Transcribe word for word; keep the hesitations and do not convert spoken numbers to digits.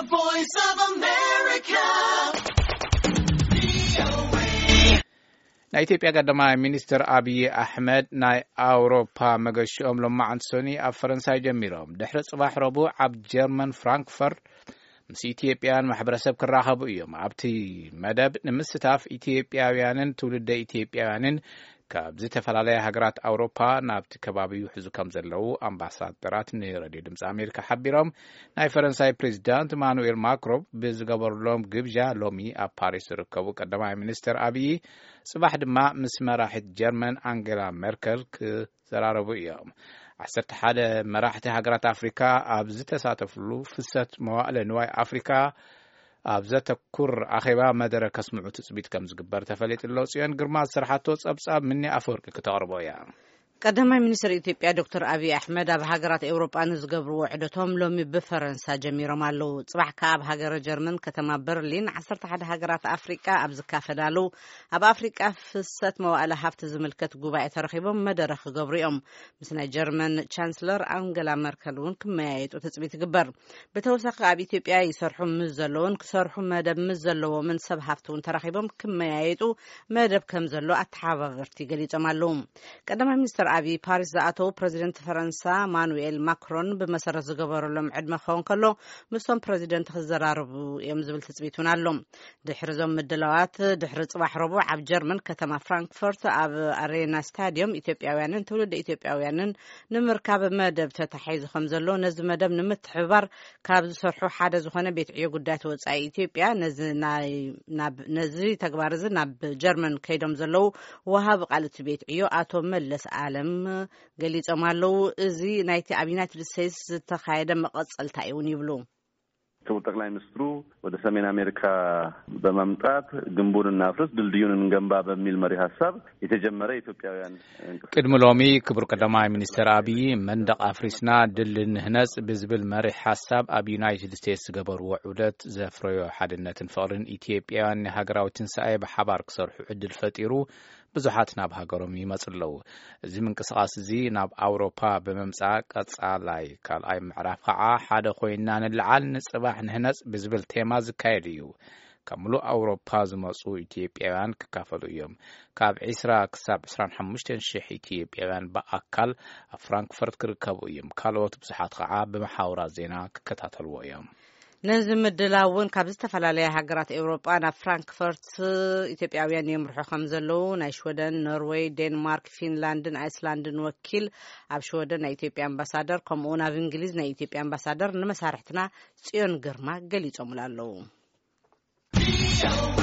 The Voice of America. ናይ ኢትዮጵያ ቀዳማይ ሚኒስትር አብይ አሕመድ ናይ አውሮፓ መገሽኦም ሎማዓንቲ ሶኒ ኣብ ፈረንሳይ ጀሚሮም ድሕሪ ጽባሕ ረቡዕ ኣብ ጀርመን ፍራንክፈርት ምስ ኢትዮጵያን ማሕበረሰብ ክራኸቡ እዮም። ኣብቲ መደብ ንምስታፍ ኢትዮጵያውያንን ትውልደ ኢትዮጵያውያንን ካብ ዝተፈላለዩ ሃገራት አውሮፓ ናብቲ ከባቢው ሒዙ ከም ዘለዉ አምባሳደራት ንሬድዮ ድምፂ አሜሪካ ሓቢሮም ናይ ፈረንሳይ ፕሬዚዳንት ኢማኑኤል ማክሮን ብዝገበርሎም ግብዣ ሎሚ ኣብ ፓሪስ ዝርከቡ ቀዳማይ ሚኒስትር አብይ ጽባሕ ድማ ምስ መራሒት ጀርመን አንጌላ ሜርከል ክዘራረቡ እዮም። ዓሰርተ ሓደ መራሕቲ ሃገራት አፍሪካ ኣብ ዝተሳተፍሉ ፍሰት መዋዕለ ንዋይ አፍሪካ ኣብ ዘተኩር አኼባ መደረ ከስምዑ ትጽቢት ከም ዝግበር ተፈሊጥሎ ጽዮን ግርማ ስራሕቶ ጸብጻብ ምኒ አፈወርቂ ከተቅርቦ እያ። ቀዳማይ ሚኒስትር ኢትዮጵያ ዶክተር አብይ አሕመድ ኣብ ሃገራት ኤውሮጳ ንዝገብርዎ ዕደቶም ሎሚ ብፈረንሳ ጀሚሮም ኣለዉ። ጽባሕ ከኣብ ሃገረ ጀርመን ከተማ በርሊን ዓሰርተ ሓደ ሃገራት አፍሪቃ ኣብ ዝካፈላሉ ኣብ አፍሪቃ ፍሰት መዋዕለ ሃብቲ ዝምልከት ጉባኤ ተረኺቦም መደረ ክገብሩ እዮም። ምስ ናይ ጀርመን ቻንስለር አንጌላ ሜርከል እውን ክመያየጡ ትጽቢት ይግበር። ብተወሳኺ ኣብ ኢትዮጵያ ይሰርሑ ምስ ዘለውን ክሰርሑ መደብ ምስ ዘለዎምን ሰብ ሃብቲ እውን ተረኺቦም ክመያየጡ መደብ ከም ዘሎ ኣተሓባበርቲ ገሊጾም ኣለዉ። ቀዳማይ ሚኒስትር አብይ ፓሪስ ዝኣተው ፕሬዚደንት ፈረንሳ ኢማኑኤል ማክሮን ብመሰረት ዝገበረሎም ዕድመ ክኸውን ከሎ ምስቶም ፕሬዚደንት ክዘራረቡ እዮም ዝብል ትጽቢቱን ኣሎ። ድሕሪዞም ምድላዋት ድሕሪ ጽባሕ ረቡዕ ኣብ ጀርመን ከተማ ፍራንክፈርት ኣብ አሬና ስታዲየም ኢትዮጵያውያንን ትውልደ ኢትዮጵያውያንን ንምርካብ መደብ ተታሒዙ ከም ዘሎ ነዚ መደብ ንምትሕብባር ካብ ዝሰርሑ ሓደ ዝኾነ ቤት ዕዮ ጉዳያት ወጻኢ ኢትዮጵያ ነዚ ነዚ ተግባር እዚ ናብ ጀርመን ከይዶም ዘለዉ ወሃብ ቃልቲ ቤት ዕዮ አቶ መለስ አለ ገሊጾም ኣለዉ። እዚ ናይቲ ኣብ ዩናይትድ ስቴትስ ዝተኻየደ መቐጸልታ እውን ይብሉ። ክቡር ጠቅላይ ሚኒስትሩ ወደ ሰሜን አሜሪካ በመምጣት ግንቡን እናፍርስ ድልድዩን እንገንባ በሚል መሪ ሐሳብ የተጀመረ ኢትዮጵያውያን ቅድሚ ሎሚ ክቡር ቀዳማይ ሚኒስትር አብይ መንደቅ አፍሪስና ድል ንህነጽ ብዝብል መሪ ሐሳብ ኣብ ዩናይትድ ስቴትስ ዝገበርዎ ዑደት ዘፍረዮ ሓድነትን ፍቅርን ኢትዮጵያውያን ሃገራዊ ትንሳኤ ብሓባር ክሰርሑ ዕድል ፈጢሩ ብዙሓት ናብ ሃገሮም ይመጽለው። እዚ ምንቅስቃስ እዚ ናብ አውሮፓ በመምጻእ ቀጻላይ ካልኣይ ምዕራፍ ከዓ ሓደ ኮይና ንልዓል ንጽባሕ ንህነጽ ብዝብል ቴማ ዝካየድ እዩ። ካብ ሙሉእ አውሮፓ ዝመጹ ኢትዮጵያውያን ክካፈሉ እዮም። ካብ ዒስራ ክሳብ ዒስራን ሓሙሽተ ሽሕ ኢትዮጵያውያን በአካል ኣብ ፍራንክፈርት ክርከቡ እዮም። ካልኦት ብዙሓት ከዓ ብመሓውራት ዜና ክከታተልዎ እዮም። ነዚ ምድላውን ካብ ዝተፈላለየ ሃገራት ኤውሮጳ ናብ ፍራንክፈርት ኢትዮጵያውያን የምርሑ ከም ዘለዉ ናይ ሽወደን፣ ኖርዌይ፣ ዴንማርክ፣ ፊንላንድን አይስላንድን ወኪል ኣብ ሽወደን ናይ ኢትዮጵያ አምባሳደር ከምኡውን ኣብ እንግሊዝ ናይ ኢትዮጵያ አምባሳደር ንመሳርሕትና ጽዮን ግርማ ገሊጾም ኣለዉ።